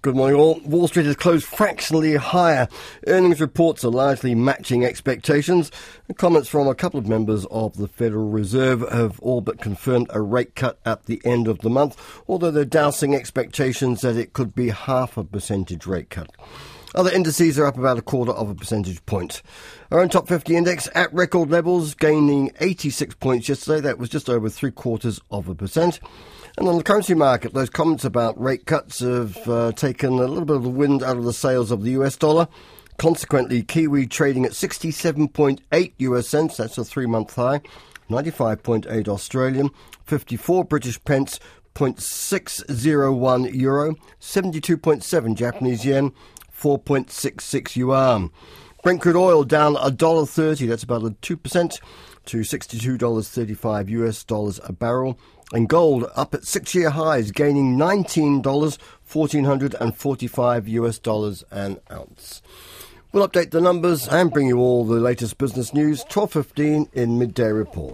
Good morning all. Wall Street has closed fractionally higher. Earnings reports are largely matching expectations. Comments from a couple of members of the Federal Reserve have all but confirmed a rate cut at the end of the month, although they're dousing expectations that it could be 0.5 percentage rate cut. Other indices are up about 0.25 percentage point. Our own top 50 index at record levels, gaining 86 points yesterday. That was just over 0.75%. And on the currency market, those comments about rate cuts have taken a little bit of the wind out of the sails of the US dollar. Consequently, Kiwi trading at 67.8 US cents, that's a 3-month high, 95.8 Australian, 54 British pence, 0.601 euro, 72.7 Japanese yen, 4.66 yuan. Brent crude oil down $1.30, that's about a 2%, to $62.35 US dollars a barrel. And gold up at 6-year highs, gaining $19, $1,445 US dollars an ounce. We'll update the numbers and bring you all the latest business news, 12:15 in Midday Report.